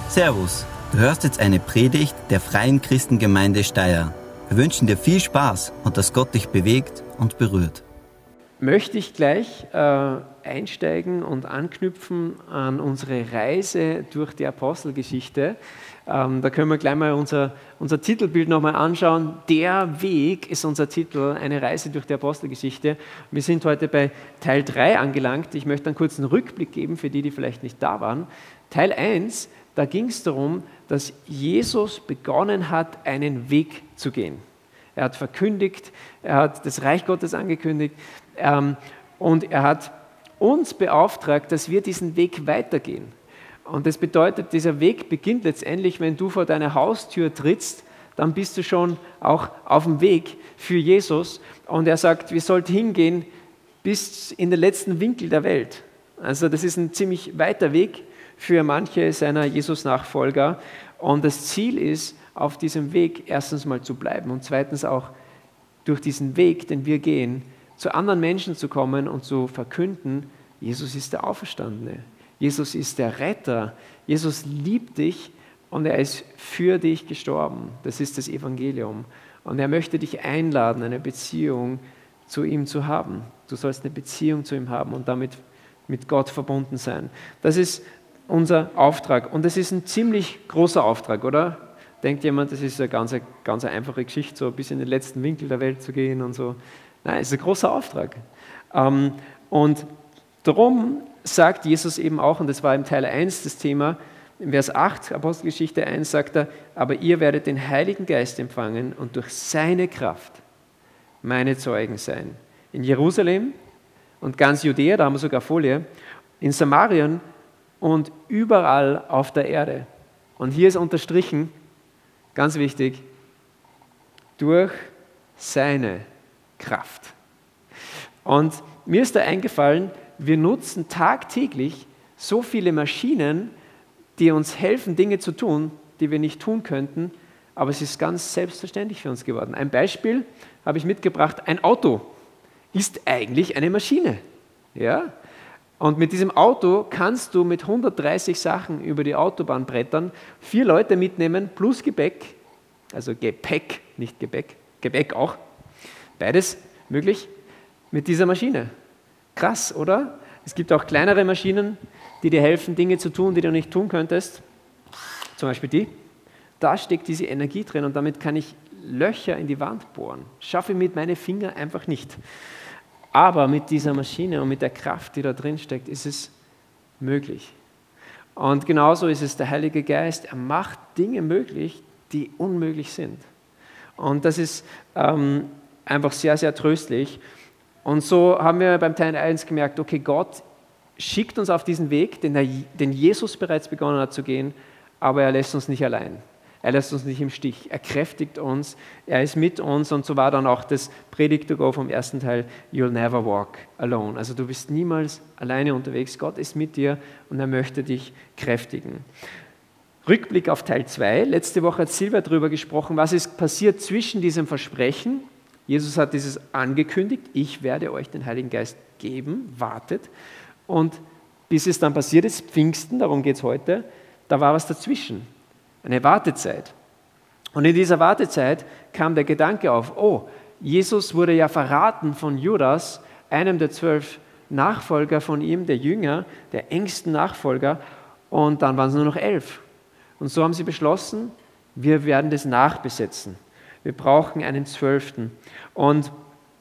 Servus, du hörst jetzt eine Predigt der Freien Christengemeinde Steyr. Wir wünschen dir viel Spaß und dass Gott dich bewegt und berührt. Möchte ich gleich einsteigen und anknüpfen an unsere Reise durch die Apostelgeschichte. Da können wir gleich mal unser Titelbild nochmal anschauen. Der Weg ist unser Titel, eine Reise durch die Apostelgeschichte. Wir sind heute bei Teil 3 angelangt. Ich möchte einen kurzen Rückblick geben für die vielleicht nicht da waren. Teil 1, da ging es darum, dass Jesus begonnen hat, einen Weg zu gehen. Er hat verkündigt, er hat das Reich Gottes angekündigt und er hat uns beauftragt, dass wir diesen Weg weitergehen. Und das bedeutet, dieser Weg beginnt letztendlich, wenn du vor deine Haustür trittst, dann bist du schon auch auf dem Weg für Jesus. Und er sagt, wir sollten hingehen bis in den letzten Winkel der Welt. Also das ist ein ziemlich weiter Weg für manche seiner Jesus-Nachfolger. Und das Ziel ist, auf diesem Weg erstens mal zu bleiben und zweitens auch durch diesen Weg, den wir gehen, zu anderen Menschen zu kommen und zu verkünden, Jesus ist der Auferstandene, Jesus ist der Retter, Jesus liebt dich und er ist für dich gestorben. Das ist das Evangelium. Und er möchte dich einladen, eine Beziehung zu ihm zu haben. Du sollst eine Beziehung zu ihm haben und damit mit Gott verbunden sein. Das ist unser Auftrag und das ist ein ziemlich großer Auftrag, oder? Denkt jemand, das ist eine ganz einfache Geschichte, so bis in den letzten Winkel der Welt zu gehen und so. Nein, es ist ein großer Auftrag. Und darum sagt Jesus eben auch, und das war im Teil 1 das Thema, in Vers 8, Apostelgeschichte 1, sagt er, aber ihr werdet den Heiligen Geist empfangen und durch seine Kraft meine Zeugen sein. In Jerusalem und ganz Judäa, da haben wir sogar Folie, in Samarien und überall auf der Erde. Und hier ist unterstrichen, ganz wichtig, durch seine Kraft. Und mir ist da eingefallen, wir nutzen tagtäglich so viele Maschinen, die uns helfen, Dinge zu tun, die wir nicht tun könnten, aber es ist ganz selbstverständlich für uns geworden. Ein Beispiel habe ich mitgebracht, ein Auto ist eigentlich eine Maschine. Ja? Und mit diesem Auto kannst du mit 130 Sachen über die Autobahn brettern, 4 Leute mitnehmen plus Gepäck, also Gepäck, nicht Gebäck, Gepäck auch, beides möglich mit dieser Maschine. Krass, oder? Es gibt auch kleinere Maschinen, die dir helfen, Dinge zu tun, die du nicht tun könntest. Zum Beispiel die. Da steckt diese Energie drin und damit kann ich Löcher in die Wand bohren. Schaffe ich mit meinen Fingern einfach nicht. Aber mit dieser Maschine und mit der Kraft, die da drin steckt, ist es möglich. Und genauso ist es der Heilige Geist. Er macht Dinge möglich, die unmöglich sind. Und das ist einfach sehr, sehr tröstlich. Und so haben wir beim Teil 1 gemerkt, okay, Gott schickt uns auf diesen Weg, den Jesus bereits begonnen hat zu gehen, aber er lässt uns nicht allein. Er lässt uns nicht im Stich. Er kräftigt uns, er ist mit uns und so war dann auch das Predigt to go vom ersten Teil, You'll never walk alone. Also du bist niemals alleine unterwegs, Gott ist mit dir und er möchte dich kräftigen. Rückblick auf Teil 2. Letzte Woche hat Silvia darüber gesprochen, was ist passiert zwischen diesem Versprechen. Jesus hat dieses angekündigt, ich werde euch den Heiligen Geist geben, wartet. Und bis es dann passiert ist, Pfingsten, darum geht es heute, da war was dazwischen, eine Wartezeit. Und in dieser Wartezeit kam der Gedanke auf, oh, Jesus wurde ja verraten von Judas, einem der 12 Nachfolger von ihm, der Jünger, der engsten Nachfolger, und dann waren es nur noch 11. Und so haben sie beschlossen, wir werden das nachbesetzen. Wir brauchen einen 12. Und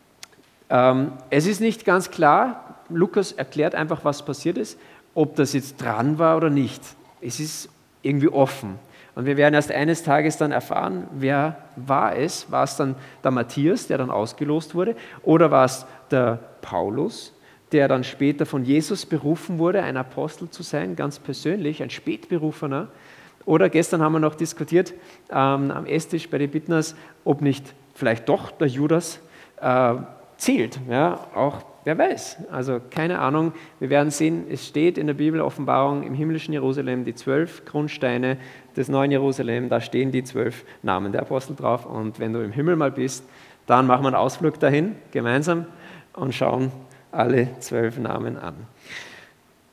es ist nicht ganz klar, Lukas erklärt einfach, was passiert ist, ob das jetzt dran war oder nicht. Es ist irgendwie offen. Und wir werden erst eines Tages dann erfahren, wer war es? War es dann der Matthias, der dann ausgelost wurde? Oder war es der Paulus, der dann später von Jesus berufen wurde, ein Apostel zu sein, ganz persönlich, ein Spätberufener? Oder gestern haben wir noch diskutiert am Esstisch bei den Bittners, ob nicht vielleicht doch der Judas zählt. Ja, auch wer weiß. Also keine Ahnung. Wir werden sehen, es steht in der Bibel Offenbarung im himmlischen Jerusalem die 12 Grundsteine des neuen Jerusalem. Da stehen die 12 Namen der Apostel drauf. Und wenn du im Himmel mal bist, dann machen wir einen Ausflug dahin gemeinsam und schauen alle 12 Namen an.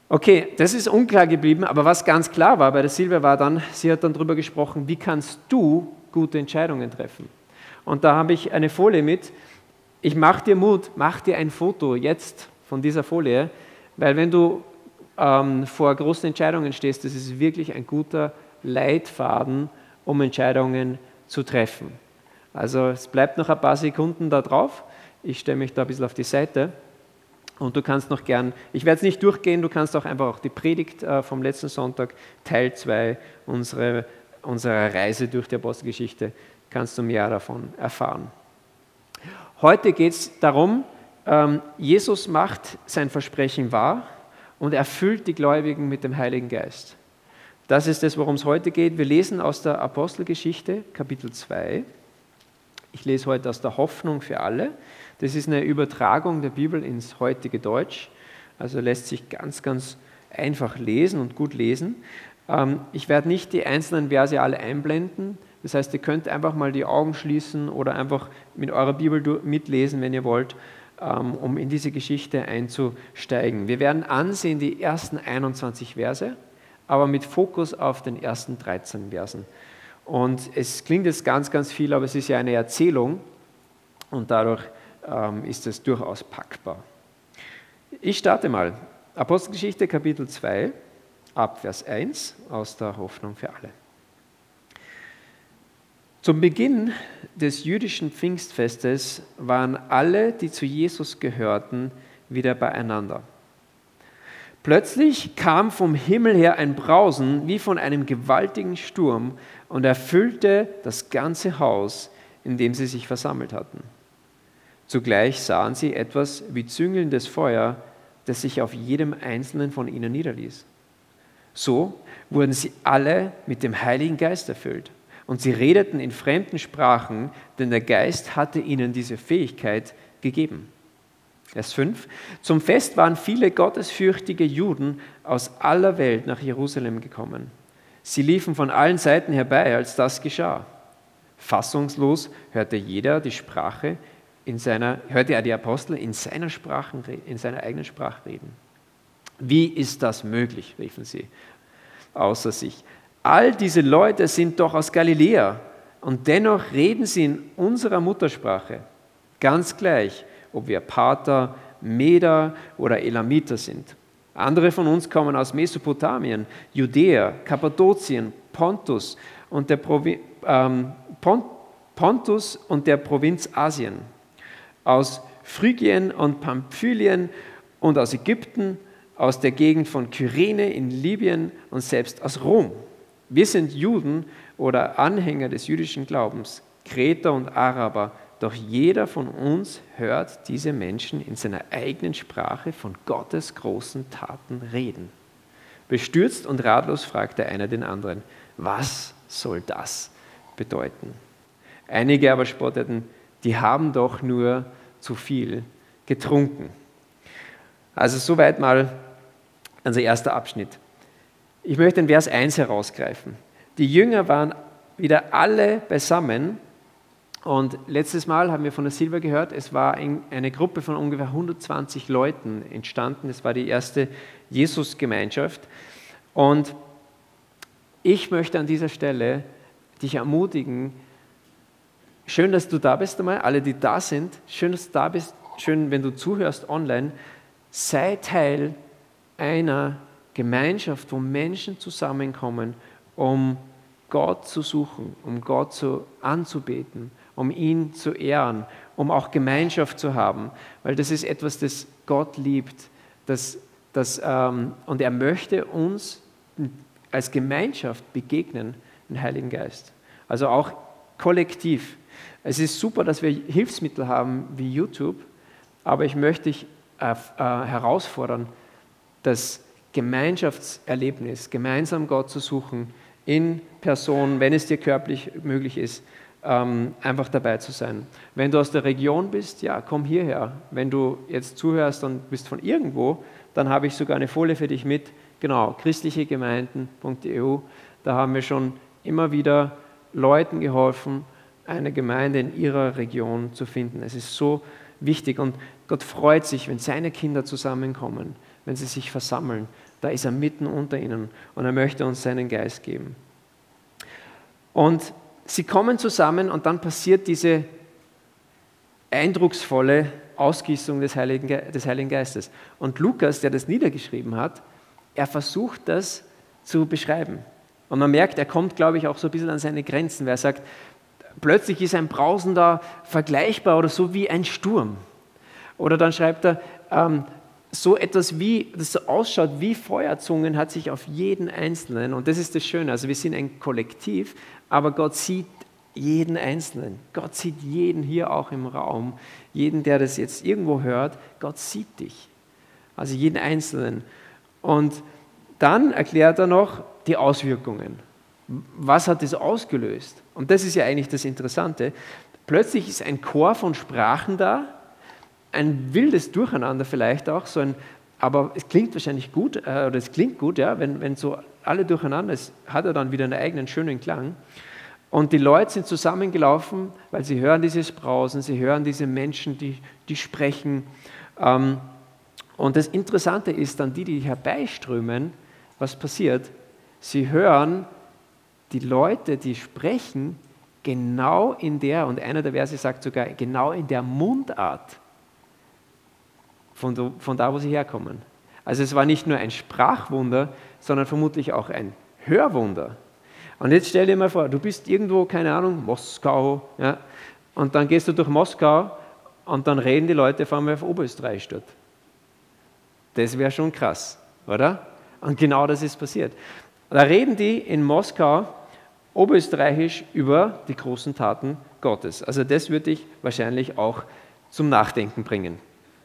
Okay, das ist unklar geblieben, aber was ganz klar war bei der Silvia war dann, sie hat dann darüber gesprochen, wie kannst du gute Entscheidungen treffen? Und da habe ich eine Folie mit. Ich mache dir Mut, mach dir ein Foto jetzt von dieser Folie, weil wenn du vor großen Entscheidungen stehst, das ist wirklich ein guter Leitfaden, um Entscheidungen zu treffen. Also es bleibt noch ein paar Sekunden da drauf. Ich stelle mich da ein bisschen auf die Seite. Und du kannst noch gern, ich werde es nicht durchgehen, du kannst auch einfach auch die Predigt vom letzten Sonntag, Teil 2 unserer Reise durch die Apostelgeschichte, kannst du mehr davon erfahren. Heute geht es darum, Jesus macht sein Versprechen wahr und erfüllt die Gläubigen mit dem Heiligen Geist. Das ist es, worum es heute geht. Wir lesen aus der Apostelgeschichte, Kapitel 2. Ich lese heute aus der Hoffnung für alle. Das ist eine Übertragung der Bibel ins heutige Deutsch, also lässt sich ganz, ganz einfach lesen und gut lesen. Ich werde nicht die einzelnen Verse alle einblenden, das heißt, ihr könnt einfach mal die Augen schließen oder einfach mit eurer Bibel mitlesen, wenn ihr wollt, um in diese Geschichte einzusteigen. Wir werden ansehen die ersten 21 Verse, aber mit Fokus auf den ersten 13 Versen. Und es klingt jetzt ganz, ganz viel, aber es ist ja eine Erzählung und dadurch ist es durchaus packbar. Ich starte mal. Apostelgeschichte Kapitel 2, ab Vers 1 aus der Hoffnung für alle. Zum Beginn des jüdischen Pfingstfestes waren alle, die zu Jesus gehörten, wieder beieinander. Plötzlich kam vom Himmel her ein Brausen wie von einem gewaltigen Sturm und erfüllte das ganze Haus, in dem sie sich versammelt hatten. Zugleich sahen sie etwas wie züngelndes Feuer, das sich auf jedem einzelnen von ihnen niederließ. So wurden sie alle mit dem Heiligen Geist erfüllt und sie redeten in fremden Sprachen, denn der Geist hatte ihnen diese Fähigkeit gegeben. Vers 5. Zum Fest waren viele gottesfürchtige Juden aus aller Welt nach Jerusalem gekommen. Sie liefen von allen Seiten herbei, als das geschah. Fassungslos hörte jeder die Apostel in seiner eigenen Sprache reden. Wie ist das möglich, riefen sie außer sich. All diese Leute sind doch aus Galiläa und dennoch reden sie in unserer Muttersprache. Ganz gleich, ob wir Parther, Meder oder Elamiter sind. Andere von uns kommen aus Mesopotamien, Judäa, Kappadokien, Pontus und der Provinz Asien, aus Phrygien und Pamphylien und aus Ägypten, aus der Gegend von Kyrene in Libyen und selbst aus Rom. Wir sind Juden oder Anhänger des jüdischen Glaubens, Kreter und Araber, doch jeder von uns hört diese Menschen in seiner eigenen Sprache von Gottes großen Taten reden. Bestürzt und ratlos fragte einer den anderen, was soll das bedeuten? Einige aber spotteten, die haben doch nur zu viel getrunken. Also soweit mal unser erster Abschnitt. Ich möchte den Vers 1 herausgreifen. Die Jünger waren wieder alle beisammen und letztes Mal haben wir von der Silvia gehört, es war eine Gruppe von ungefähr 120 Leuten entstanden. Es war die erste Jesus-Gemeinschaft und ich möchte an dieser Stelle dich ermutigen, schön, dass du da bist einmal, alle, die da sind, schön, dass du da bist, schön, wenn du zuhörst online, sei Teil einer Gemeinschaft, wo Menschen zusammenkommen, um Gott zu suchen, um Gott anzubeten, um ihn zu ehren, um auch Gemeinschaft zu haben, weil das ist etwas, das Gott liebt, und er möchte uns als Gemeinschaft begegnen, den Heiligen Geist. Also auch kollektiv. Es ist super, dass wir Hilfsmittel haben wie YouTube, aber ich möchte dich herausfordern, das Gemeinschaftserlebnis, gemeinsam Gott zu suchen, in Person, wenn es dir körperlich möglich ist, einfach dabei zu sein. Wenn du aus der Region bist, ja, komm hierher. Wenn du jetzt zuhörst und bist von irgendwo, dann habe ich sogar eine Folie für dich mit. Genau, christlichegemeinden.eu. Da haben wir schon immer wieder Leuten geholfen, eine Gemeinde in ihrer Region zu finden. Es ist so wichtig und Gott freut sich, wenn seine Kinder zusammenkommen, wenn sie sich versammeln da ist er mitten unter ihnen und er möchte uns seinen Geist geben. Und sie kommen zusammen und dann passiert diese eindrucksvolle Ausgießung des Heiligen Geistes. Und Lukas, der das niedergeschrieben hat, er versucht das zu beschreiben. Und man merkt, er kommt, glaube ich, auch so ein bisschen an seine Grenzen, weil er sagt, plötzlich ist ein Brausen da vergleichbar oder so wie ein Sturm. Oder dann schreibt er, so etwas wie, das so ausschaut wie Feuerzungen, hat sich auf jeden Einzelnen, und das ist das Schöne, also wir sind ein Kollektiv, aber Gott sieht jeden Einzelnen. Gott sieht jeden hier auch im Raum, jeden, der das jetzt irgendwo hört, Gott sieht dich. Also jeden Einzelnen. Und dann erklärt er noch die Auswirkungen. Was hat das ausgelöst? Und das ist ja eigentlich das Interessante. Plötzlich ist ein Chor von Sprachen da, ein wildes Durcheinander vielleicht auch, aber es klingt wahrscheinlich gut, oder es klingt gut, ja, wenn so alle durcheinander ist, hat er dann wieder einen eigenen schönen Klang. Und die Leute sind zusammengelaufen, weil sie hören dieses Brausen, sie hören diese Menschen, die sprechen. Und das Interessante ist dann, die herbeiströmen, was passiert? Sie hören die Leute, die sprechen, genau in der, und einer der Verse sagt sogar, genau in der Mundart von da, wo sie herkommen. Also es war nicht nur ein Sprachwunder, sondern vermutlich auch ein Hörwunder. Und jetzt stell dir mal vor, du bist irgendwo, keine Ahnung, Moskau, ja, und dann gehst du durch Moskau und dann reden die Leute auf einmal auf Oberösterreich dort. Das wäre schon krass, oder? Und genau das ist passiert. Da reden die in Moskau oberösterreichisch über die großen Taten Gottes. Also das würde dich wahrscheinlich auch zum Nachdenken bringen.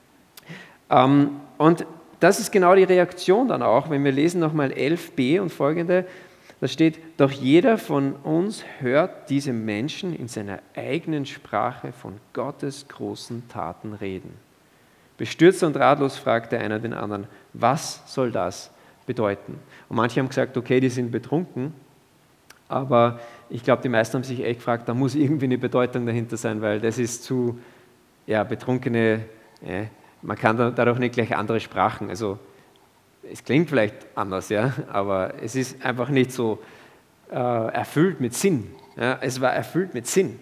Und das ist genau die Reaktion dann auch, wenn wir lesen nochmal 11b und folgende, da steht, doch jeder von uns hört diese Menschen in seiner eigenen Sprache von Gottes großen Taten reden. Bestürzt und ratlos fragte einer den anderen, was soll das bedeuten? Und manche haben gesagt, okay, die sind betrunken, aber ich glaube, die meisten haben sich echt gefragt, da muss irgendwie eine Bedeutung dahinter sein, weil das ist zu, ja, betrunkene, man kann dadurch nicht gleich andere Sprachen, also es klingt vielleicht anders, ja, aber es ist einfach nicht so erfüllt mit Sinn. Ja, es war erfüllt mit Sinn.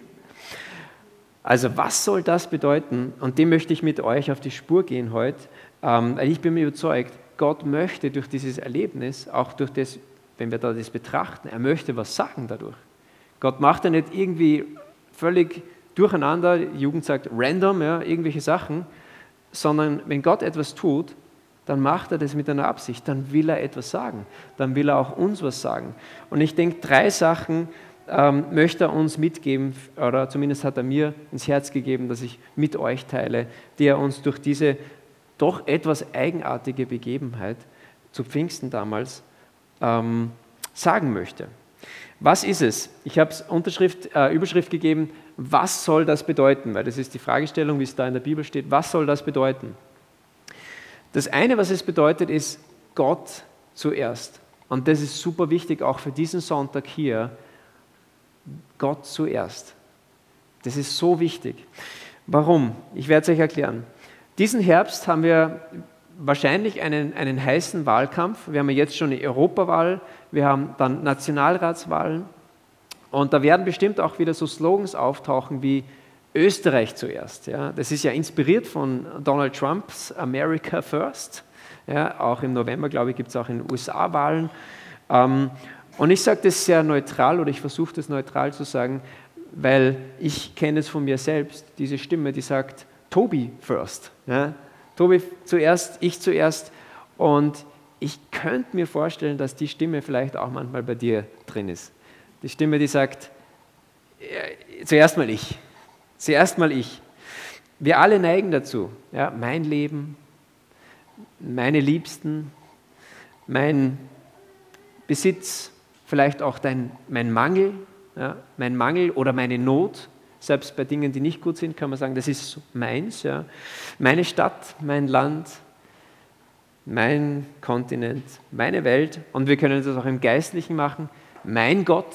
Also was soll das bedeuten? Und dem möchte ich mit euch auf die Spur gehen heute. Ich bin mir überzeugt, Gott möchte durch dieses Erlebnis, auch durch das, wenn wir da das betrachten, er möchte was sagen dadurch. Gott macht ja nicht irgendwie völlig durcheinander, die Jugend sagt random, ja, irgendwelche Sachen, sondern wenn Gott etwas tut, dann macht er das mit einer Absicht, dann will er etwas sagen, dann will er auch uns was sagen. Und ich denke, 3 Sachen möchte er uns mitgeben, oder zumindest hat er mir ins Herz gegeben, dass ich mit euch teile, die er uns durch diese doch etwas eigenartige Begebenheit zu Pfingsten damals sagen möchte. Was ist es? Ich habe es Überschrift gegeben, was soll das bedeuten? Weil das ist die Fragestellung, wie es da in der Bibel steht, was soll das bedeuten? Das eine, was es bedeutet, ist Gott zuerst. Und das ist super wichtig, auch für diesen Sonntag hier. Gott zuerst. Das ist so wichtig. Warum? Ich werde es euch erklären. Diesen Herbst haben wir wahrscheinlich einen heißen Wahlkampf. Wir haben jetzt schon eine Europawahl, wir haben dann Nationalratswahlen und da werden bestimmt auch wieder so Slogans auftauchen wie Österreich zuerst. Ja. Das ist ja inspiriert von Donald Trumps America First. Ja, auch im November, glaube ich, gibt es auch in den USA Wahlen. Und ich sage das sehr neutral oder ich versuche das neutral zu sagen, weil ich kenne es von mir selbst, diese Stimme, die sagt, Tobi first. Ja. Tobi zuerst, ich zuerst. Und ich könnte mir vorstellen, dass die Stimme vielleicht auch manchmal bei dir drin ist. Die Stimme, die sagt, zuerst mal ich. Zuerst mal ich. Wir alle neigen dazu. Ja, mein Leben, meine Liebsten, mein Besitz, vielleicht auch mein Mangel, ja, mein Mangel oder meine Not. Selbst bei Dingen, die nicht gut sind, kann man sagen, das ist meins. Ja. Meine Stadt, mein Land, mein Kontinent, meine Welt. Und wir können das auch im Geistlichen machen. Mein Gott.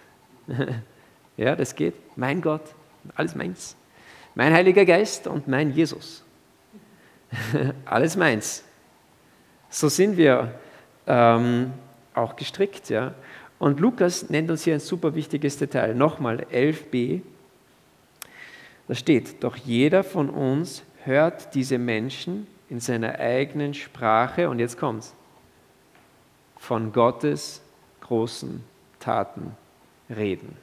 Ja, das geht. Mein Gott. Alles meins. Mein Heiliger Geist und mein Jesus. Alles meins. So sind wir auch gestrickt. Ja? Und Lukas nennt uns hier ein super wichtiges Detail. Nochmal 11b. Da steht, doch jeder von uns hört diese Menschen in seiner eigenen Sprache, und jetzt kommt's, von Gottes großen Taten reden.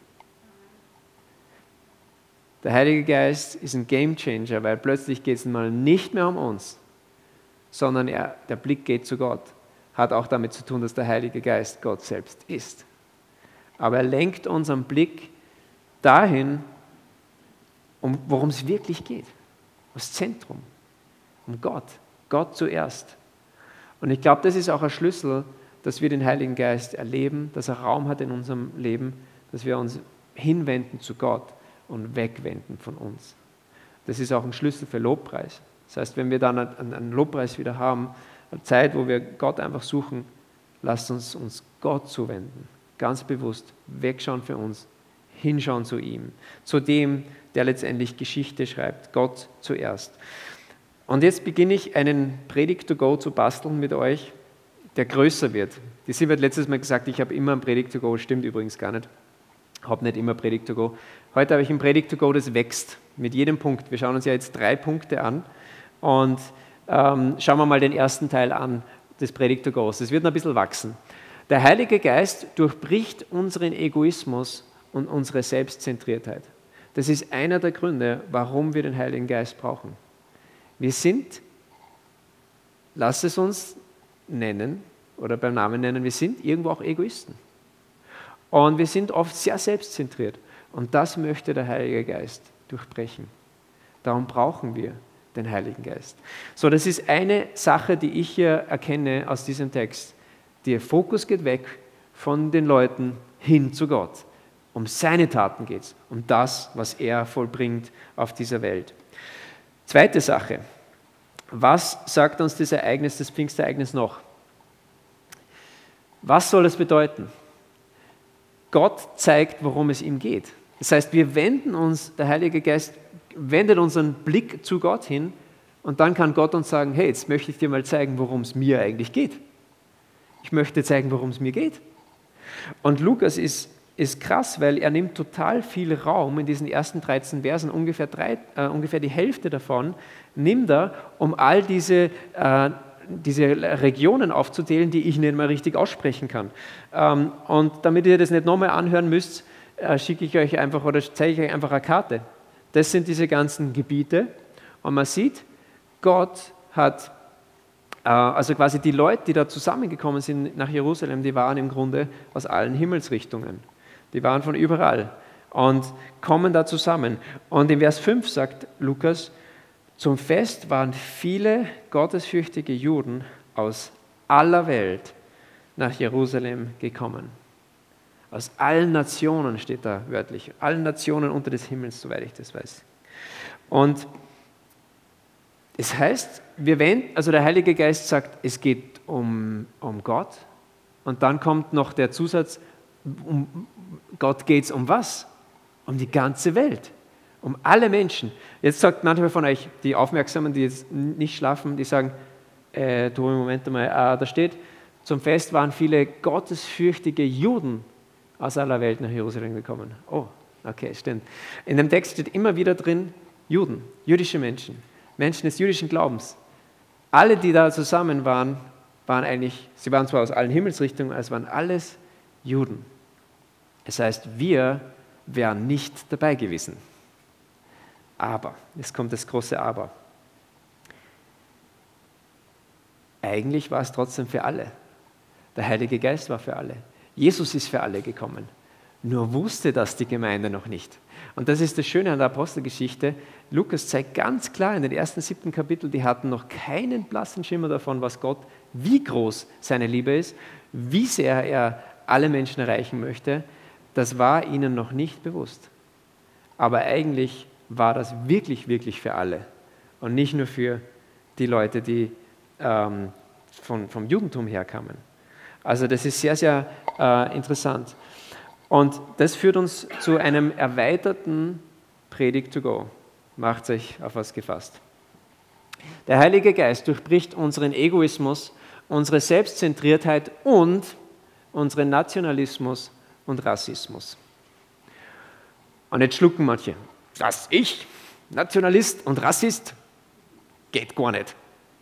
Der Heilige Geist ist ein Gamechanger, weil plötzlich geht es mal nicht mehr um uns, sondern der Blick geht zu Gott. Hat auch damit zu tun, dass der Heilige Geist Gott selbst ist. Aber er lenkt unseren Blick dahin, worum es wirklich geht. Das Zentrum. Um Gott. Gott zuerst. Und ich glaube, das ist auch ein Schlüssel, dass wir den Heiligen Geist erleben, dass er Raum hat in unserem Leben, dass wir uns hinwenden zu Gott und wegwenden von uns. Das ist auch ein Schlüssel für Lobpreis. Das heißt, wenn wir dann einen Lobpreis wieder haben, eine Zeit, wo wir Gott einfach suchen, lasst uns Gott zuwenden. Ganz bewusst wegschauen für uns, hinschauen zu ihm, zu dem, der letztendlich Geschichte schreibt, Gott zuerst. Und jetzt beginne ich einen Predigt to go zu basteln mit euch, der größer wird. Die Silvia hat letztes Mal gesagt, ich habe immer ein Predigt to go, stimmt übrigens gar nicht. Ich habe nicht immer Predigt to go. Heute habe ich ein Predigt to go, das wächst mit jedem Punkt. Wir schauen uns ja jetzt 3 Punkte an und schauen wir mal den ersten Teil an des Predigt to go's. Es wird noch ein bisschen wachsen. Der Heilige Geist durchbricht unseren Egoismus und unsere Selbstzentriertheit. Das ist einer der Gründe, warum wir den Heiligen Geist brauchen. Wir sind, lass es uns nennen oder beim Namen nennen, wir sind irgendwo auch Egoisten. Und wir sind oft sehr selbstzentriert. Und das möchte der Heilige Geist durchbrechen. Darum brauchen wir den Heiligen Geist. So, das ist eine Sache, die ich hier erkenne aus diesem Text. Der Fokus geht weg von den Leuten hin zu Gott. Um seine Taten geht es, um das, was er vollbringt auf dieser Welt. Zweite Sache. Was sagt uns das Ereignis, das Pfingstereignis noch? Was soll es bedeuten? Gott zeigt, worum es ihm geht. Das heißt, wir wenden uns, der Heilige Geist wendet unseren Blick zu Gott hin und dann kann Gott uns sagen, hey, jetzt möchte ich dir mal zeigen, worum es mir eigentlich geht. Ich möchte zeigen, worum es mir geht. Und Lukas ist krass, weil er nimmt total viel Raum in diesen ersten 13 Versen, ungefähr die Hälfte davon, nimmt er, um all diese Regionen aufzuzählen, die ich nicht mal richtig aussprechen kann. Und damit ihr das nicht nochmal anhören müsst, schicke ich euch einfach oder zeige ich euch einfach eine Karte. Das sind diese ganzen Gebiete und man sieht, Gott hat, also quasi die Leute, die da zusammengekommen sind nach Jerusalem, die waren im Grunde aus allen Himmelsrichtungen. Die waren von überall und kommen da zusammen. Und in Vers 5 sagt Lukas, zum Fest waren viele gottesfürchtige Juden aus aller Welt nach Jerusalem gekommen. Aus allen Nationen steht da wörtlich, allen Nationen unter des Himmels, soweit ich das weiß. Und es heißt, also der Heilige Geist sagt, es geht um Gott und dann kommt noch der Zusatz, um Gott geht es um was? Um die ganze Welt, um alle Menschen. Jetzt sagt manchmal von euch, die Aufmerksamen, die jetzt nicht schlafen, die sagen, du, Moment mal, da steht, zum Fest waren viele gottesfürchtige Juden aus aller Welt nach Jerusalem gekommen. Oh, okay, stimmt. In dem Text steht immer wieder drin, Juden, jüdische Menschen, Menschen des jüdischen Glaubens. Alle, die da zusammen waren sie waren zwar aus allen Himmelsrichtungen, aber es waren alles Juden. Das heißt, wir wären nicht dabei gewesen. Aber, jetzt kommt das große Aber. Eigentlich war es trotzdem für alle. Der Heilige Geist war für alle. Jesus ist für alle gekommen. Nur wusste das die Gemeinde noch nicht. Und das ist das Schöne an der Apostelgeschichte. Lukas zeigt ganz klar in den ersten 7 Kapiteln, die hatten noch keinen blassen Schimmer davon, was Gott, wie groß seine Liebe ist, wie sehr er alle Menschen erreichen möchte. Das war ihnen noch nicht bewusst. Aber eigentlich war das wirklich, wirklich für alle. Und nicht nur für die Leute, die vom Judentum herkamen. Also das ist sehr, sehr interessant. Und das führt uns zu einem erweiterten Predigt to go. Macht euch auf was gefasst. Der Heilige Geist durchbricht unseren Egoismus unsere Selbstzentriertheit und unseren Nationalismus und Rassismus. Und jetzt schlucken manche. Das ich, Nationalist und Rassist, geht gar nicht.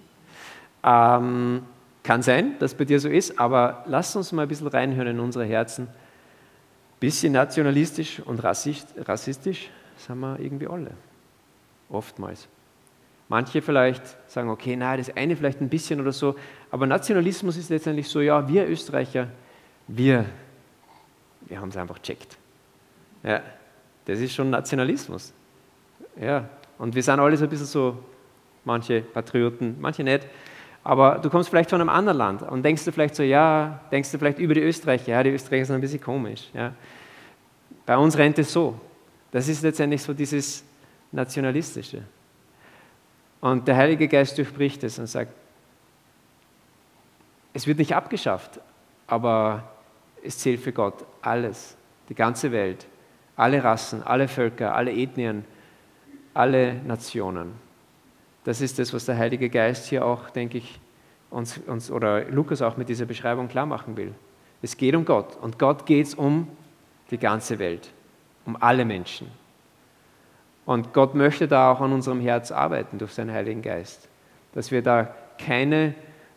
Kann sein, dass bei dir so ist, aber lass uns mal ein bisschen reinhören in unsere Herzen. Bisschen nationalistisch und rassistisch sind wir irgendwie alle. Oftmals. Manche vielleicht sagen, okay, nein, das eine vielleicht ein bisschen oder so, aber Nationalismus ist letztendlich so, ja, wir Österreicher, wir haben es einfach checkt. Ja, das ist schon Nationalismus. Ja, und wir sind alle so ein bisschen so, manche Patrioten, manche nicht, aber du kommst vielleicht von einem anderen Land und denkst du vielleicht so, ja, denkst du vielleicht über die Österreicher, ja, die Österreicher sind ein bisschen komisch. Ja. Bei uns rennt es so. Das ist letztendlich so dieses Nationalistische. Und der Heilige Geist durchbricht es und sagt, es wird nicht abgeschafft, aber es zählt für Gott alles, die ganze Welt, alle Rassen, alle Völker, alle Ethnien, alle Nationen. Das ist das, was der Heilige Geist hier auch, denke ich, uns oder Lukas auch mit dieser Beschreibung klar machen will. Es geht um Gott und Gott geht es um die ganze Welt, um alle Menschen. Und Gott möchte da auch an unserem Herz arbeiten durch seinen Heiligen Geist, dass wir da keine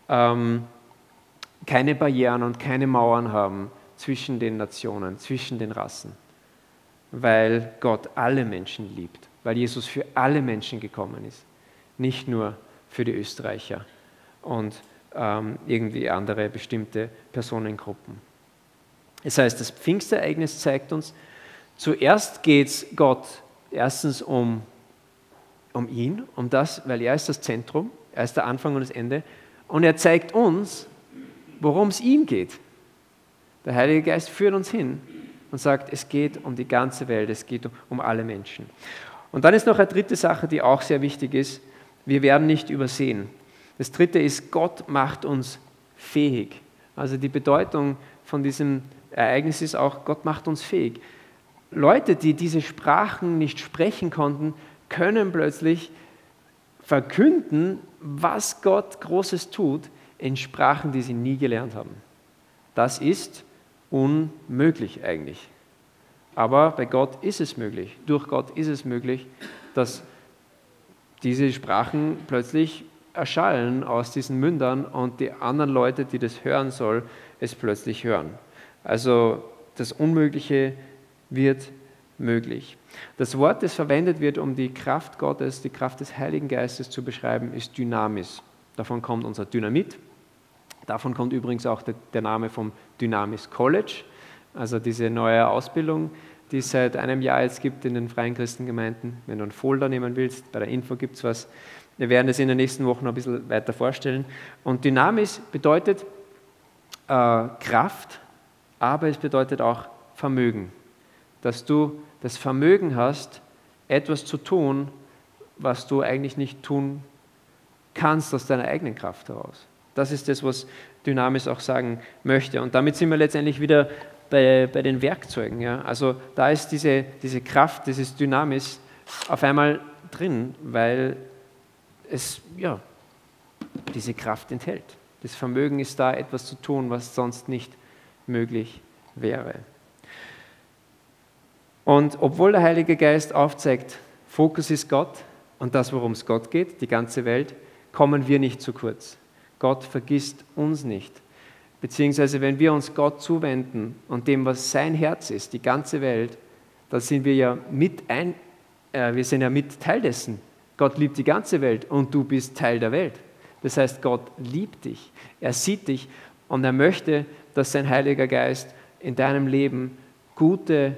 Barrieren und keine Mauern haben zwischen den Nationen, zwischen den Rassen, weil Gott alle Menschen liebt, weil Jesus für alle Menschen gekommen ist, nicht nur für die Österreicher und irgendwie andere bestimmte Personengruppen. Das heißt, das Pfingstereignis zeigt uns, zuerst geht es Gott erstens um ihn, um das, weil er ist das Zentrum, er ist der Anfang und das Ende, und er zeigt uns, worum es ihm geht. Der Heilige Geist führt uns hin und sagt, es geht um die ganze Welt, es geht um alle Menschen. Und dann ist noch eine dritte Sache, die auch sehr wichtig ist, wir werden nicht übersehen. Das dritte ist, Gott macht uns fähig. Also die Bedeutung von diesem Ereignis ist auch, Gott macht uns fähig. Leute, die diese Sprachen nicht sprechen konnten, können plötzlich verkünden, was Gott Großes tut, in Sprachen, die sie nie gelernt haben. Das ist unmöglich eigentlich. Aber bei Gott ist es möglich, durch Gott ist es möglich, dass diese Sprachen plötzlich erschallen aus diesen Mündern und die anderen Leute, die das hören sollen, es plötzlich hören. Also das Unmögliche wird möglich. Das Wort, das verwendet wird, um die Kraft Gottes, die Kraft des Heiligen Geistes zu beschreiben, ist Dynamis. Davon kommt unser Dynamit. Davon kommt übrigens auch der Name vom Dynamis College, also diese neue Ausbildung, die es seit einem Jahr jetzt gibt in den freien Christengemeinden. Wenn du einen Folder nehmen willst, bei der Info gibt es was. Wir werden das in den nächsten Wochen noch ein bisschen weiter vorstellen. Und Dynamis bedeutet Kraft, aber es bedeutet auch Vermögen. Dass du das Vermögen hast, etwas zu tun, was du eigentlich nicht tun kannst aus deiner eigenen Kraft heraus. Das ist das, was Dynamis auch sagen möchte. Und damit sind wir letztendlich wieder bei den Werkzeugen. Ja? Also da ist diese Kraft, dieses Dynamis auf einmal drin, weil es diese Kraft enthält. Das Vermögen ist da, etwas zu tun, was sonst nicht möglich wäre. Und obwohl der Heilige Geist aufzeigt, Fokus ist Gott und das, worum es Gott geht, die ganze Welt, kommen wir nicht zu kurz. Gott vergisst uns nicht. Beziehungsweise wenn wir uns Gott zuwenden und dem, was sein Herz ist, die ganze Welt, dann sind wir ja mit Teil dessen. Gott liebt die ganze Welt und du bist Teil der Welt. Das heißt, Gott liebt dich, er sieht dich und er möchte, dass sein Heiliger Geist in deinem Leben gute,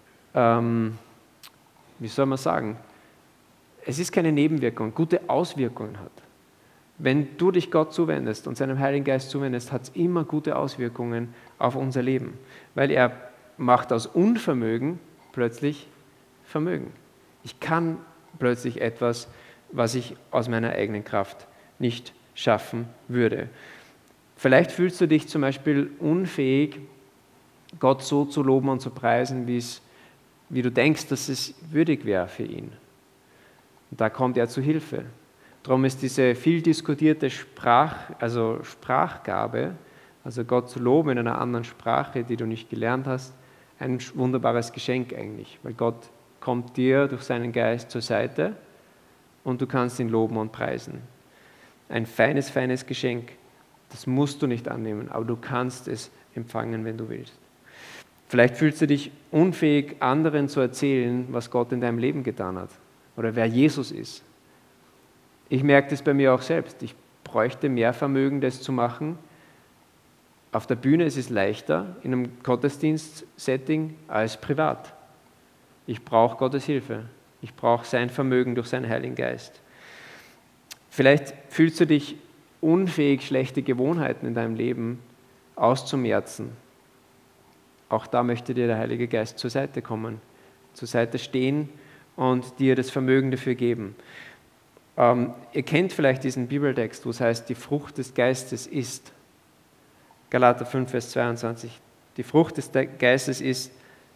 es ist keine Nebenwirkung, gute Auswirkungen hat. Wenn du dich Gott zuwendest und seinem Heiligen Geist zuwendest, hat es immer gute Auswirkungen auf unser Leben, weil er macht aus Unvermögen plötzlich Vermögen. Ich kann plötzlich etwas, was ich aus meiner eigenen Kraft nicht schaffen würde. Vielleicht fühlst du dich zum Beispiel unfähig, Gott so zu loben und zu preisen, wie du denkst, dass es würdig wäre für ihn. Und da kommt er zu Hilfe Darum ist diese viel diskutierte Sprachgabe, also Gott zu loben in einer anderen Sprache, die du nicht gelernt hast, ein wunderbares Geschenk eigentlich, weil Gott kommt dir durch seinen Geist zur Seite und du kannst ihn loben und preisen. Ein feines, feines Geschenk, das musst du nicht annehmen, aber du kannst es empfangen, wenn du willst. Vielleicht fühlst du dich unfähig, anderen zu erzählen, was Gott in deinem Leben getan hat oder wer Jesus ist. Ich merke das bei mir auch selbst. Ich bräuchte mehr Vermögen, das zu machen. Auf der Bühne ist es leichter, in einem Gottesdienst-Setting als privat. Ich brauche Gottes Hilfe. Ich brauche sein Vermögen durch seinen Heiligen Geist. Vielleicht fühlst du dich unfähig, schlechte Gewohnheiten in deinem Leben auszumerzen. Auch da möchte dir der Heilige Geist zur Seite kommen, zur Seite stehen und dir das Vermögen dafür geben. Ihr kennt vielleicht diesen Bibeltext, wo es heißt, die Frucht des Geistes ist. Galater 5, Vers 22. Die Frucht des Geistes ist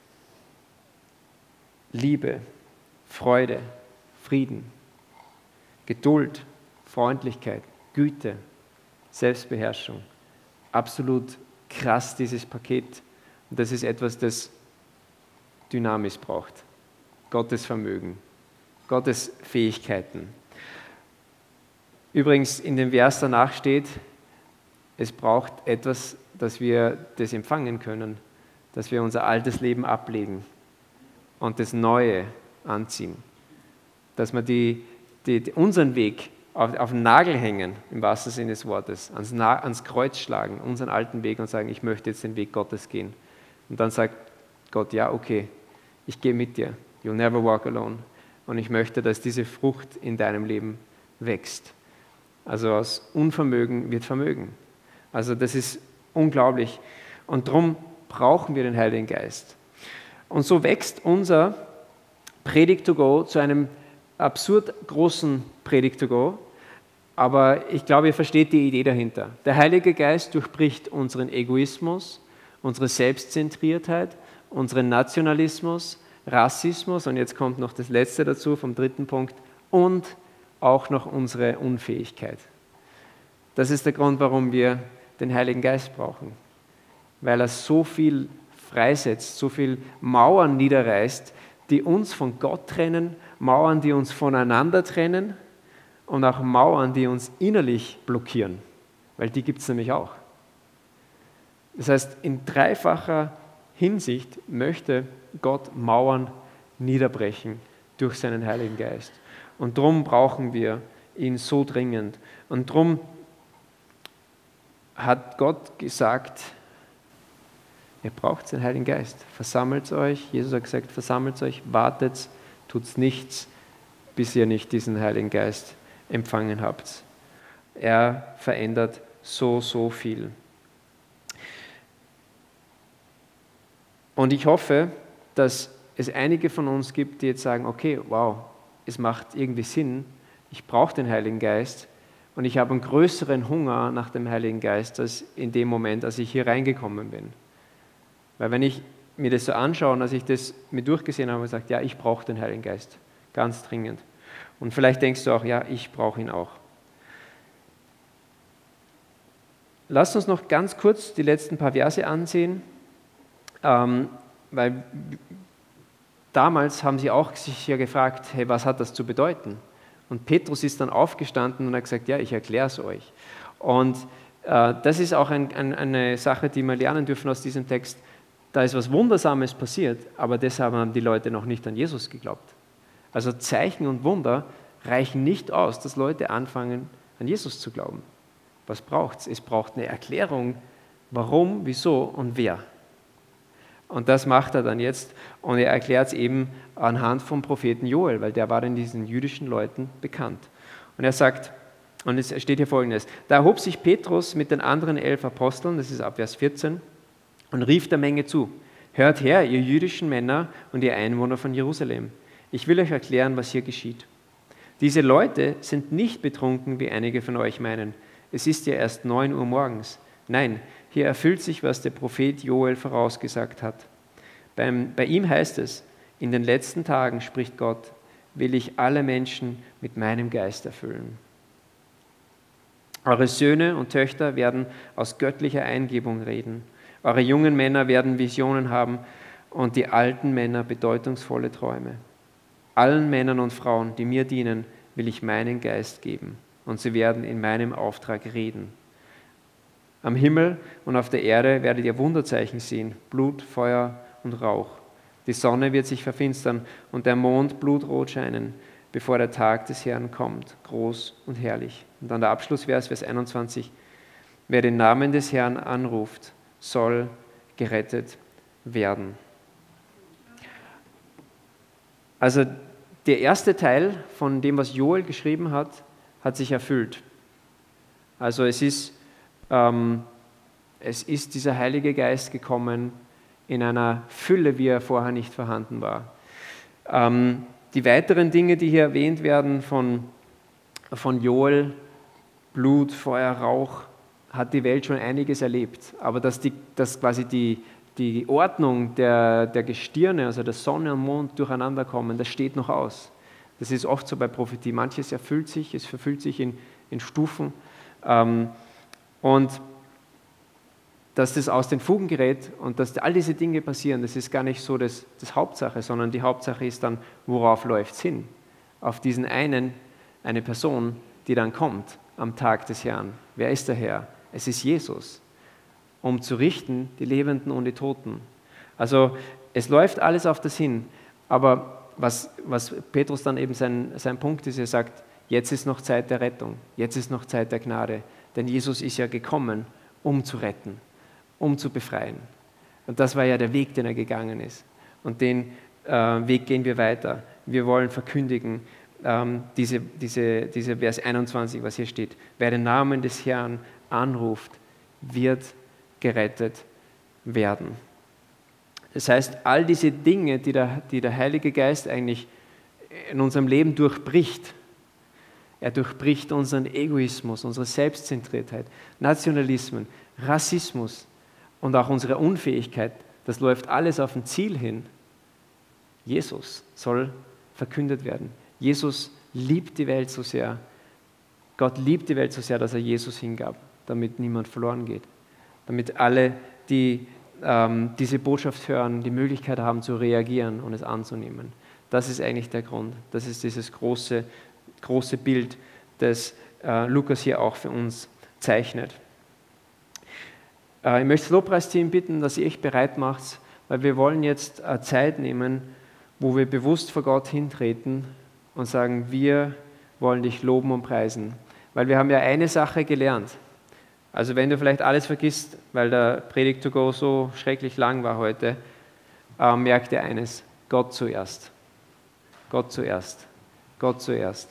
Liebe, Freude, Frieden, Geduld, Freundlichkeit, Güte, Selbstbeherrschung. Absolut krass, dieses Paket. Und das ist etwas, das Dynamis braucht. Gottes Vermögen, Gottes Fähigkeiten. Übrigens, in dem Vers danach steht, es braucht etwas, dass wir das empfangen können, dass wir unser altes Leben ablegen und das Neue anziehen. Dass wir unseren Weg auf den Nagel hängen, im wahrsten Sinne des Wortes, ans Kreuz schlagen, unseren alten Weg und sagen, ich möchte jetzt den Weg Gottes gehen. Und dann sagt Gott, ja, okay, ich gehe mit dir. You'll never walk alone. Und ich möchte, dass diese Frucht in deinem Leben wächst. Also aus Unvermögen wird Vermögen. Also das ist unglaublich. Und darum brauchen wir den Heiligen Geist. Und so wächst unser Predigt to go zu einem absurd großen Predigt to go. Aber ich glaube, ihr versteht die Idee dahinter. Der Heilige Geist durchbricht unseren Egoismus, unsere Selbstzentriertheit, unseren Nationalismus, Rassismus und jetzt kommt noch das Letzte dazu vom dritten Punkt und auch noch unsere Unfähigkeit. Das ist der Grund, warum wir den Heiligen Geist brauchen, weil er so viel freisetzt, so viel Mauern niederreißt, die uns von Gott trennen, Mauern, die uns voneinander trennen und auch Mauern, die uns innerlich blockieren, weil die gibt es nämlich auch. Das heißt, in dreifacher Hinsicht möchte Gott Mauern niederbrechen durch seinen Heiligen Geist. Und darum brauchen wir ihn so dringend. Und darum hat Gott gesagt, ihr braucht den Heiligen Geist. Versammelt euch. Jesus hat gesagt, versammelt euch, wartet, tut nichts, bis ihr nicht diesen Heiligen Geist empfangen habt. Er verändert so viel. Und ich hoffe, dass es einige von uns gibt, die jetzt sagen, okay, wow, es macht irgendwie Sinn, ich brauche den Heiligen Geist und ich habe einen größeren Hunger nach dem Heiligen Geist als in dem Moment, als ich hier reingekommen bin. Weil wenn ich mir das so anschaue und als ich das mir durchgesehen habe, habe ich gesagt, ja, ich brauche den Heiligen Geist, ganz dringend. Und vielleicht denkst du auch, ja, ich brauche ihn auch. Lasst uns noch ganz kurz die letzten paar Verse ansehen, weil damals haben sie auch sich ja gefragt, hey, was hat das zu bedeuten? Und Petrus ist dann aufgestanden und hat gesagt, ja, ich erkläre es euch. Und das ist auch eine Sache, die wir lernen dürfen aus diesem Text. Da ist was Wundersames passiert, aber deshalb haben die Leute noch nicht an Jesus geglaubt. Also Zeichen und Wunder reichen nicht aus, dass Leute anfangen, an Jesus zu glauben. Was braucht es? Es braucht eine Erklärung, warum, wieso und wer. Und das macht er dann jetzt und er erklärt es eben anhand vom Propheten Joel, weil der war dann diesen jüdischen Leuten bekannt. Und er sagt, und es steht hier Folgendes, da erhob sich Petrus mit den anderen 11 Aposteln, das ist ab Vers 14, und rief der Menge zu, hört her, ihr jüdischen Männer und ihr Einwohner von Jerusalem, ich will euch erklären, was hier geschieht. Diese Leute sind nicht betrunken, wie einige von euch meinen. Es ist ja erst 9 Uhr morgens. Nein, hier erfüllt sich, was der Prophet Joel vorausgesagt hat. Bei ihm heißt es, in den letzten Tagen, spricht Gott, will ich alle Menschen mit meinem Geist erfüllen. Eure Söhne und Töchter werden aus göttlicher Eingebung reden. Eure jungen Männer werden Visionen haben und die alten Männer bedeutungsvolle Träume. Allen Männern und Frauen, die mir dienen, will ich meinen Geist geben und sie werden in meinem Auftrag reden. Am Himmel und auf der Erde werdet ihr Wunderzeichen sehen, Blut, Feuer und Rauch. Die Sonne wird sich verfinstern und der Mond blutrot scheinen, bevor der Tag des Herrn kommt, groß und herrlich. Und dann der Abschlussvers, Vers 21. Wer den Namen des Herrn anruft, soll gerettet werden. Also der erste Teil von dem, was Joel geschrieben hat, hat sich erfüllt. Also es ist dieser Heilige Geist gekommen in einer Fülle, wie er vorher nicht vorhanden war. Die weiteren Dinge, die hier erwähnt werden von Joel, Blut, Feuer, Rauch, hat die Welt schon einiges erlebt. Aber dass quasi die Ordnung der Gestirne, also der Sonne und Mond durcheinander kommen, das steht noch aus. Das ist oft so bei Prophetie. Manches erfüllt sich, es verfüllt sich in Stufen. Und dass das aus den Fugen gerät und dass all diese Dinge passieren, das ist gar nicht so das Hauptsache, sondern die Hauptsache ist dann, worauf läuft es hin? Auf diesen eine Person, die dann kommt am Tag des Herrn. Wer ist der Herr? Es ist Jesus, um zu richten die Lebenden und die Toten. Also es läuft alles auf das hin, aber was Petrus dann eben sein Punkt ist, er sagt, jetzt ist noch Zeit der Rettung, jetzt ist noch Zeit der Gnade, denn Jesus ist ja gekommen, um zu retten, um zu befreien. Und das war ja der Weg, den er gegangen ist. Und den Weg gehen wir weiter. Wir wollen verkündigen, diese Vers 21, was hier steht. Wer den Namen des Herrn anruft, wird gerettet werden. Das heißt, all diese Dinge, die der Heilige Geist eigentlich in unserem Leben durchbricht, er durchbricht unseren Egoismus, unsere Selbstzentriertheit, Nationalismen, Rassismus und auch unsere Unfähigkeit. Das läuft alles auf ein Ziel hin. Jesus soll verkündet werden. Jesus liebt die Welt so sehr. Gott liebt die Welt so sehr, dass er Jesus hingab, damit niemand verloren geht. Damit alle, die diese Botschaft hören, die Möglichkeit haben zu reagieren und es anzunehmen. Das ist eigentlich der Grund. Das ist dieses große Bild, das Lukas hier auch für uns zeichnet. Ich möchte das Lobpreisteam bitten, dass ihr euch bereit macht, weil wir wollen jetzt Zeit nehmen, wo wir bewusst vor Gott hintreten und sagen, wir wollen dich loben und preisen. Weil wir haben ja eine Sache gelernt. Also wenn du vielleicht alles vergisst, weil der Predigt to go so schrecklich lang war heute, merk dir eines, Gott zuerst. Gott zuerst. Gott zuerst.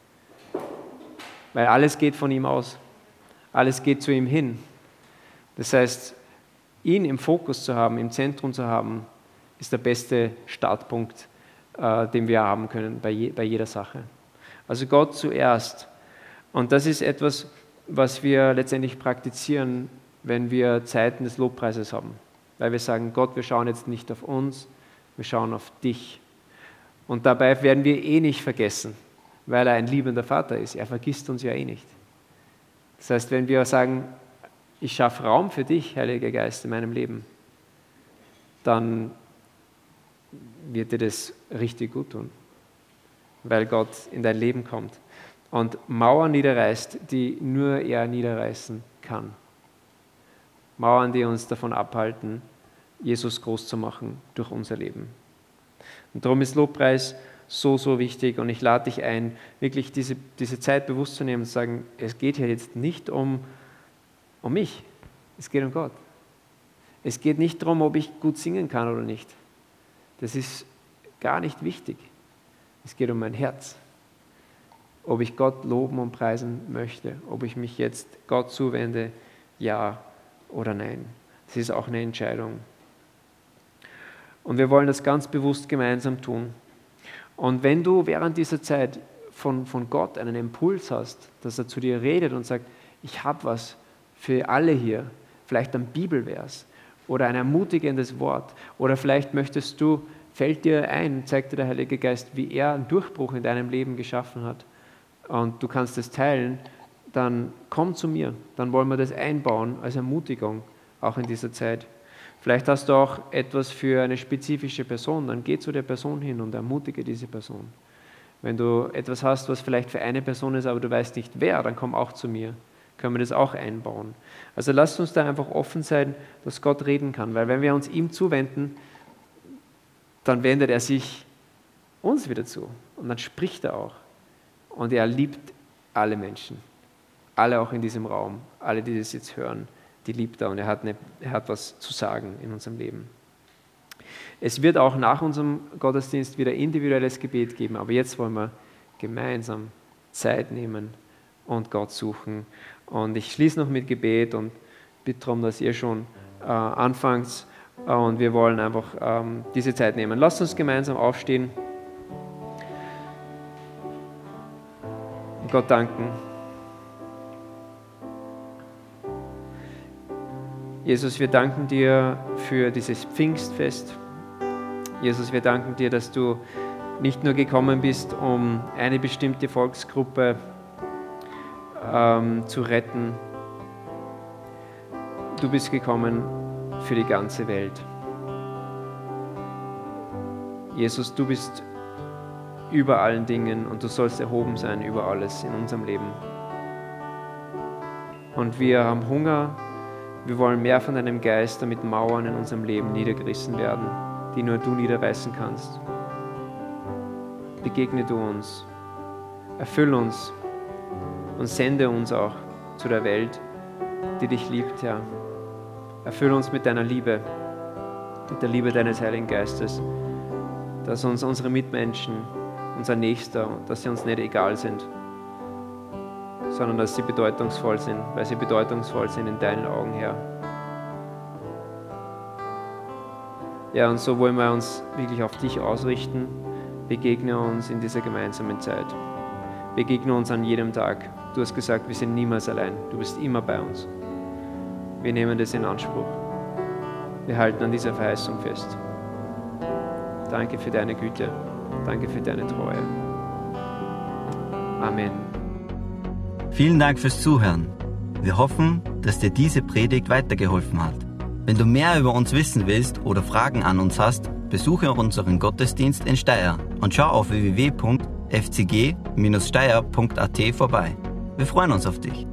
Weil alles geht von ihm aus. Alles geht zu ihm hin. Das heißt, ihn im Fokus zu haben, im Zentrum zu haben, ist der beste Startpunkt, den wir haben können bei jeder Sache. Also Gott zuerst. Und das ist etwas, was wir letztendlich praktizieren, wenn wir Zeiten des Lobpreises haben. Weil wir sagen, Gott, wir schauen jetzt nicht auf uns, wir schauen auf dich. Und dabei werden wir nicht vergessen, weil er ein liebender Vater ist. Er vergisst uns ja nicht. Das heißt, wenn wir sagen, ich schaffe Raum für dich, Heiliger Geist, in meinem Leben, dann wird dir das richtig gut tun, weil Gott in dein Leben kommt und Mauern niederreißt, die nur er niederreißen kann. Mauern, die uns davon abhalten, Jesus groß zu machen durch unser Leben. Und darum ist Lobpreis so, so wichtig und ich lade dich ein, wirklich diese Zeit bewusst zu nehmen und zu sagen, es geht hier jetzt nicht um mich, es geht um Gott. Es geht nicht darum, ob ich gut singen kann oder nicht. Das ist gar nicht wichtig. Es geht um mein Herz. Ob ich Gott loben und preisen möchte, ob ich mich jetzt Gott zuwende, ja oder nein. Das ist auch eine Entscheidung. Und wir wollen das ganz bewusst gemeinsam tun. Und wenn du während dieser Zeit von Gott einen Impuls hast, dass er zu dir redet und sagt, ich habe was für alle hier, vielleicht ein Bibelvers oder ein ermutigendes Wort oder vielleicht fällt dir ein, zeigt dir der Heilige Geist, wie er einen Durchbruch in deinem Leben geschaffen hat und du kannst es teilen, dann komm zu mir. Dann wollen wir das einbauen als Ermutigung, auch in dieser Zeit. Vielleicht hast du auch etwas für eine spezifische Person, dann geh zu der Person hin und ermutige diese Person. Wenn du etwas hast, was vielleicht für eine Person ist, aber du weißt nicht wer, dann komm auch zu mir. Können wir das auch einbauen. Also lasst uns da einfach offen sein, dass Gott reden kann, weil wenn wir uns ihm zuwenden, dann wendet er sich uns wieder zu und dann spricht er auch. Und er liebt alle Menschen, alle auch in diesem Raum, alle, die das jetzt hören, die liebt er und er hat was zu sagen in unserem Leben. Es wird auch nach unserem Gottesdienst wieder individuelles Gebet geben, aber jetzt wollen wir gemeinsam Zeit nehmen und Gott suchen. Und ich schließe noch mit Gebet und bitte darum, dass ihr schon anfangt und wir wollen einfach diese Zeit nehmen. Lasst uns gemeinsam aufstehen und Gott danken. Jesus, wir danken dir für dieses Pfingstfest. Jesus, wir danken dir, dass du nicht nur gekommen bist, um eine bestimmte Volksgruppe zu retten. Du bist gekommen für die ganze Welt. Jesus, du bist über allen Dingen und du sollst erhoben sein über alles in unserem Leben. Und wir haben Hunger. Wir wollen mehr von deinem Geist, damit Mauern in unserem Leben niedergerissen werden, die nur du niederreißen kannst. Begegne du uns, erfüll uns und sende uns auch zu der Welt, die dich liebt, Herr. Erfüll uns mit deiner Liebe, mit der Liebe deines Heiligen Geistes, dass uns unsere Mitmenschen, unser Nächster, dass sie uns nicht egal sind, sondern dass sie bedeutungsvoll sind, weil sie bedeutungsvoll sind in deinen Augen, Herr. Ja, und so wollen wir uns wirklich auf dich ausrichten. Begegne uns in dieser gemeinsamen Zeit. Begegne uns an jedem Tag. Du hast gesagt, wir sind niemals allein. Du bist immer bei uns. Wir nehmen das in Anspruch. Wir halten an dieser Verheißung fest. Danke für deine Güte. Danke für deine Treue. Amen. Vielen Dank fürs Zuhören. Wir hoffen, dass dir diese Predigt weitergeholfen hat. Wenn du mehr über uns wissen willst oder Fragen an uns hast, besuche unseren Gottesdienst in Steyr und schau auf www.fcg-steyr.at vorbei. Wir freuen uns auf dich.